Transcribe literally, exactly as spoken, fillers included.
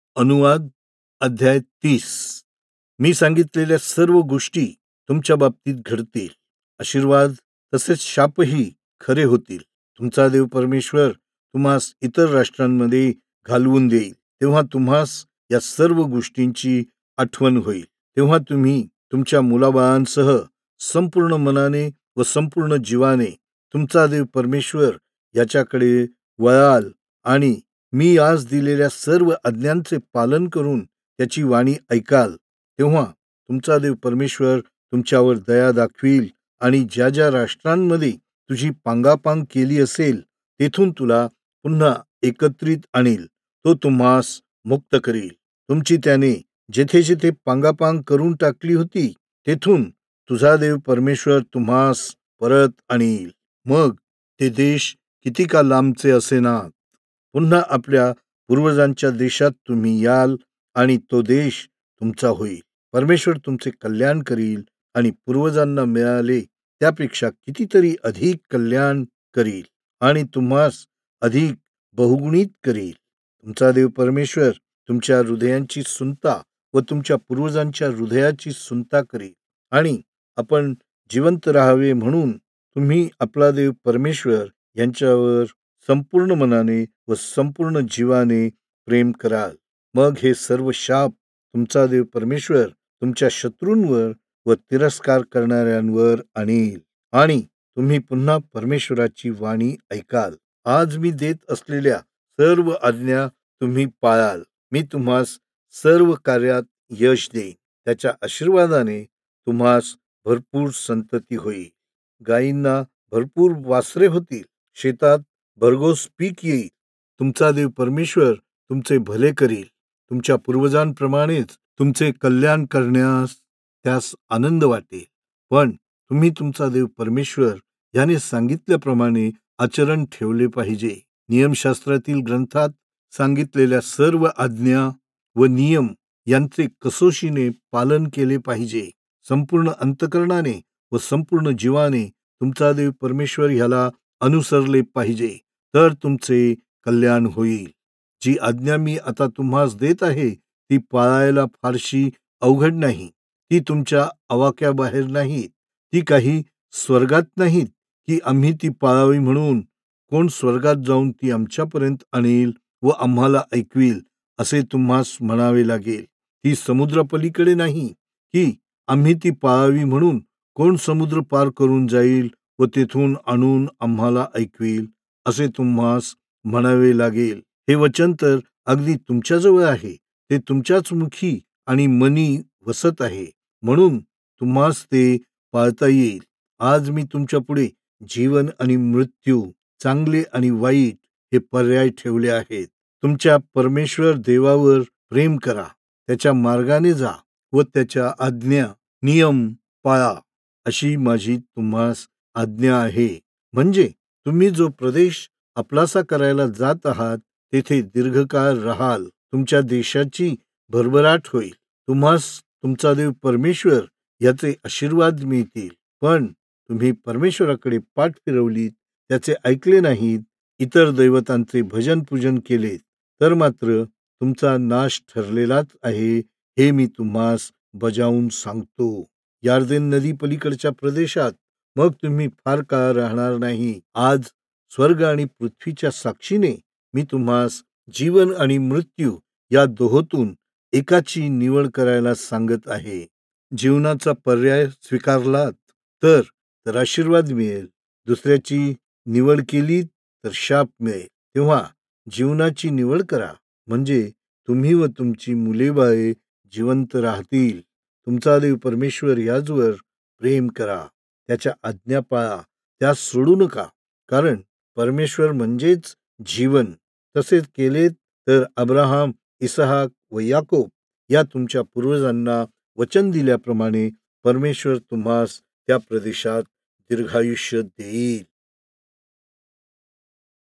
अनुवाद अध्याय तीस. मी सांगितलेल्या सर्व गोष्टी तुमच्या बाबतीत घडतील. आशीर्वाद तसेच शापही खरे होतील. तुमचा देव परमेश्वर तुम्हास इतर राष्ट्रांमध्ये घालवून देईल. तेव्हा तुम्हास या सर्व गोष्टींची आठवण होईल. तेव्हा तुम्ही तुमच्या मुलाबाळांसह संपूर्ण मनाने व संपूर्ण जीवाने तुमचा देव परमेश्वर याच्याकडे वळाल आणि मी आज दिलेल्या सर्व आज्ञांचे पालन करून त्याची वाणी ऐकाल. तेव्हा तुमचा देव परमेश्वर तुमच्यावर दया दाखवील आणि ज्या ज्या राष्ट्रांमध्ये तुझी पांगापांग केली असेल तेथून तुला पुन्हा एकत्रित आणील. तो तुम्हास मुक्त करील. तुमची त्याने जेथे जेथे पांगापांग करून टाकली होती तेथून तुझा देव परमेश्वर तुम्हास परत आणील. मग ते देश किती का लांबचे असेनात, पुन्हा आपल्या पूर्वजांच्या देशात तुम्ही याल आणि तो देश तुमचा होईल. परमेश्वर तुमचे कल्याण करील आणि पूर्वजांना मिळाले त्यापेक्षा कितीतरी अधिक कल्याण करील आणि तुम्हास अधिक बहुगुणित करील. तुमचा देव परमेश्वर तुमच्या हृदयांची सुनता व तुमच्या पूर्वजांच्या हृदयाची सुनता करील आणि आपण जिवंत राहावे म्हणून तुम्ही आपला देव परमेश्वर यांच्यावर संपूर्ण मनाने व संपूर्ण जीवाने प्रेम कराल. मग हे सर्व शाप तुमचा देव परमेश्वर तुमच्या शत्रूंवर व तिरस्कार करणाऱ्यांवर आणील आणि तुम्ही पुन्हा परमेश्वराची वाणी ऐकाल. आज मी देत असलेल्या सर्व आज्ञा तुम्ही पाळाल. मी तुम्हास सर्व कार्यात यश देईन. त्याच्या आशीर्वादाने तुम्हास भरपूर संतती होईल. गायींना भरपूर वासरे होतील. शेतात भरघोस पीक येईल. तुमचा देव परमेश्वर तुमचे भले करील. तुमच्या पूर्वजांप्रमाणेच तुमचे कल्याण करण्यास त्यास आनंद वाटेल. पण तुम्ही तुमचा देव परमेश्वर याने सांगितल्याप्रमाणे आचरण ठेवले पाहिजे. नियमशास्त्रातील ग्रंथात सांगितलेल्या सर्व आज्ञा व नियम यांचे कसोशीने पालन केले पाहिजे. संपूर्ण अंतकरणाने व संपूर्ण जीवाने तुमचा देव परमेश्वर ह्याला अनुसरले पाहिजे. तर तुमचे कल्याण होईल. जी आज्ञा मी आता तुम्हास देत आहे ती पाळायला फारशी अवघड नाही. ती तुमच्या आवाक्याबाहेर नाही. ती काही स्वर्गात नाहीत की आम्ही ती पाळावी म्हणून कोण स्वर्गात जाऊन ती आमच्यापर्यंत आणील व आम्हाला ऐकवील असे तुम्हास म्हणावे लागेल. ती समुद्रापलीकडे नाही की आम्ही ती पाळावी म्हणून कोण समुद्र पार करून जाईल व तेथून आणून आम्हाला ऐकवील असे तुम्हास म्हणावे लागेल. हे वचन तर अगदी तुमच्याजवळ आहे. ते तुमच्याच मुखी आणि मनी वसत आहे म्हणून तुम्हास ते पाळता येईल. आज मी तुमच्या पुढे जीवन आणि मृत्यू, चांगले आणि वाईट हे पर्याय ठेवले आहेत. तुमच्या परमेश्वर देवावर प्रेम करा. त्याच्या मार्गाने जा व त्याच्या आज्ञा नियम पाळा अशी माझी तुम्हास आज्ञा आहे. म्हणजे तुम्ही जो प्रदेश आपलासा करायला जात आहात तेथे दीर्घकाळ राहाल. तुमच्या देशाची भरभराट होईल. तुम्हास तुमचा देव परमेश्वर याचे आशीर्वाद मिळतील. पण तुम्ही परमेश्वराकडे पाठ फिरवलीत, त्याचे ऐकले नाहीत, इतर दैवतांचे भजन पूजन केले तर मात्र तुमचा नाश ठरलेलाच आहे. हे मी तुम्हास बजावून सांगतो. यार्देन नदी पलीकडच्या प्रदेशात मग तुम्ही फार काळ राहणार नाही. आज स्वर्ग आणि पृथ्वीच्या साक्षीने मी तुम्हास जीवन आणि मृत्यू या दोहोतून एकाची निवड करायला सांगत आहे. जीवनाचा पर्याय स्वीकारलात तर तर आशीर्वाद मिळेल. दुसऱ्याची निवड केली तर शाप मिळेल. तेव्हा जीवनाची निवड करा म्हणजे तुम्ही व तुमची मुलेबाळे जिवंत राहतील. तुमचा देव परमेश्वर याचवर प्रेम करा. त्याच्या आज्ञा पाळा. त्यास सोडू नका. कारण परमेश्वर म्हणजेच जीवन. तसेच केलेत तर अब्राहाम, इसहाक व याकोब या तुमच्या पूर्वजांना वचन दिल्याप्रमाणे परमेश्वर तुम्हास त्या प्रदेशात दीर्घायुष्य देईल.